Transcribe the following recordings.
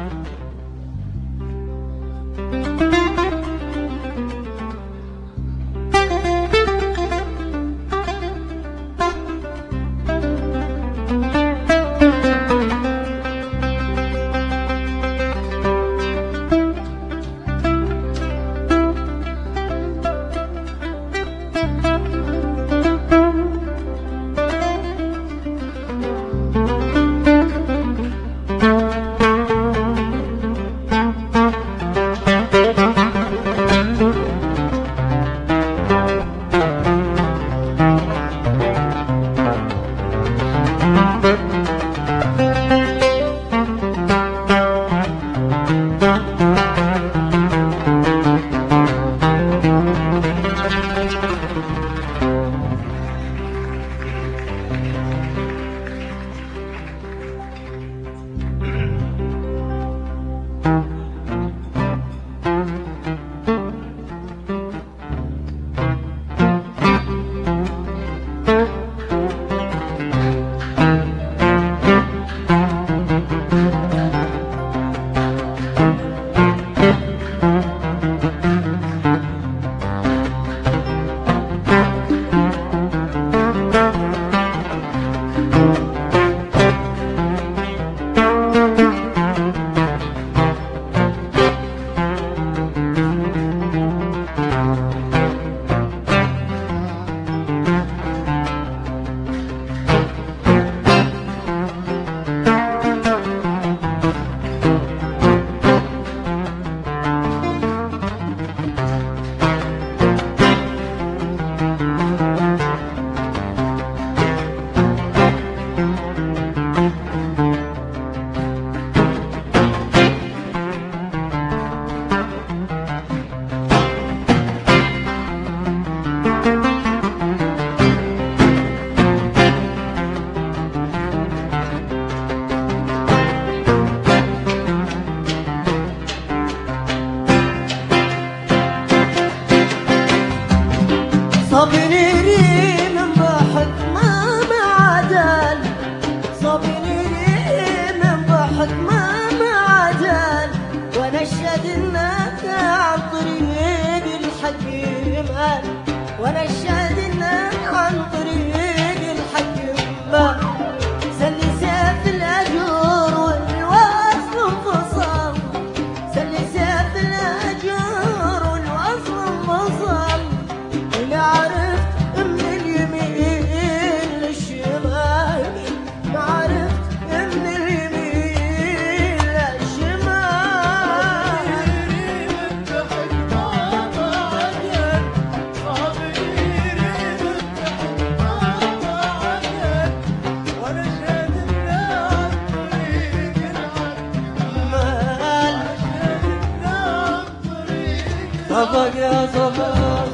صفق يا صفق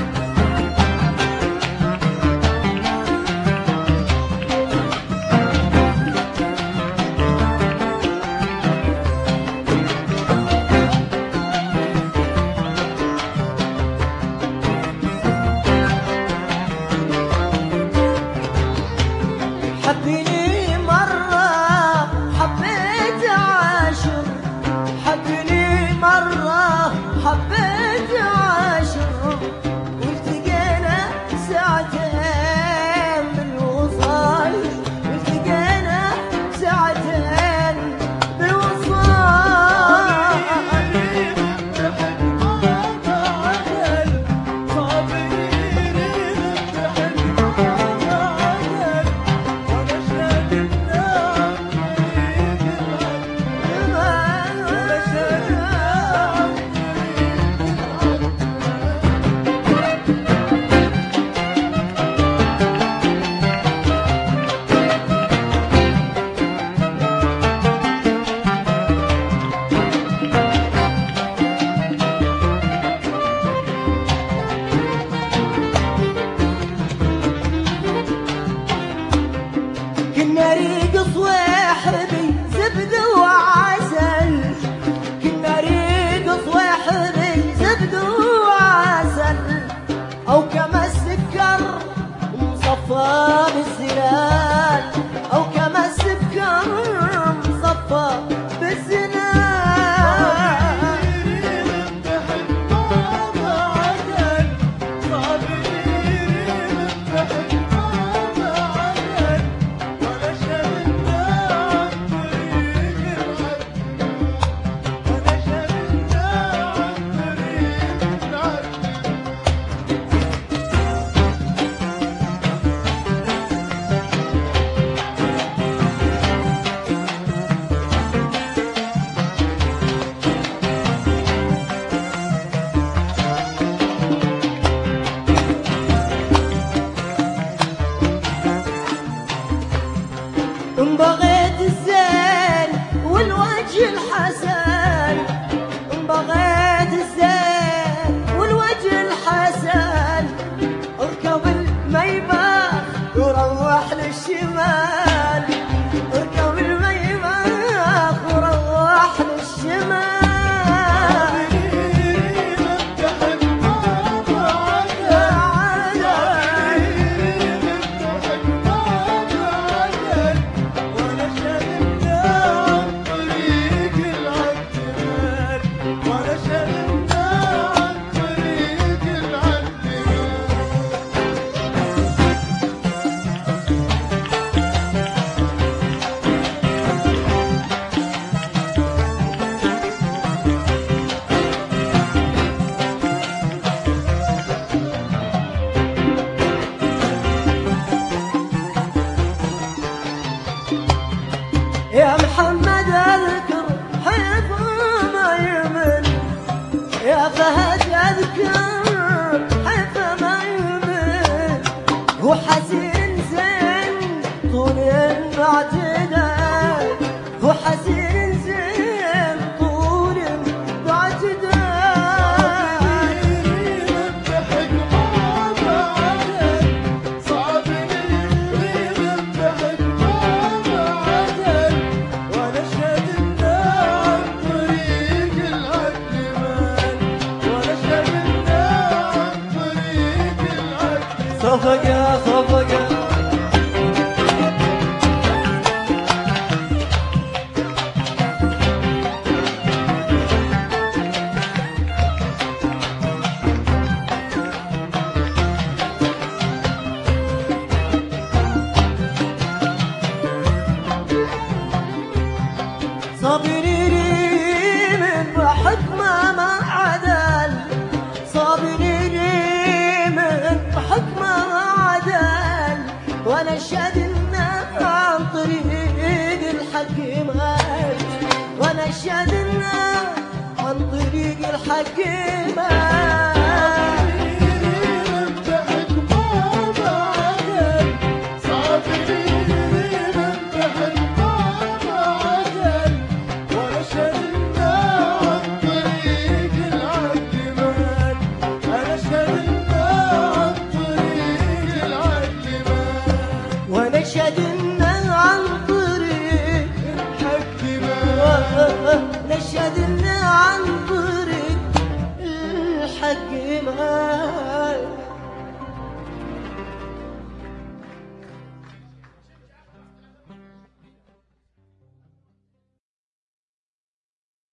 حبيني مرة حبيت عاشر، حبيني مرة حبيت عاشر، والتقينا ساعتين بالوصال، والتقينا ساعتين بالوصال. كنا ريقص وحبي زبد وعسل، كنا ريقص وحبي زبد وعسل، أو كما السكر مصفى بالزلال، أو كما السكر مصفى بالزلال. إن بغيت الزين والوجه الحسن، إن بغيت الزين والوجه الحسن، اركب الميباخ وروح للشمال، اركب الميباخ وروح للشمال. يا محمد اذكر حيث ما يمل، يا فهد اذكر حيث ما يمل، هو حزين زين طول اعتدال، هو حزين زين طول اعتدال. صفقة صفقة صابريني من بحكمه ما عدل، صابريني من بحكمه ما عدل، وانا اشهد انه عن طريق الحق مات، وانا اشهد انه عن طريق الحق مات. ونشهد إنه عن طريق الحق مات، نشهد إنه عن طريق الحق مات.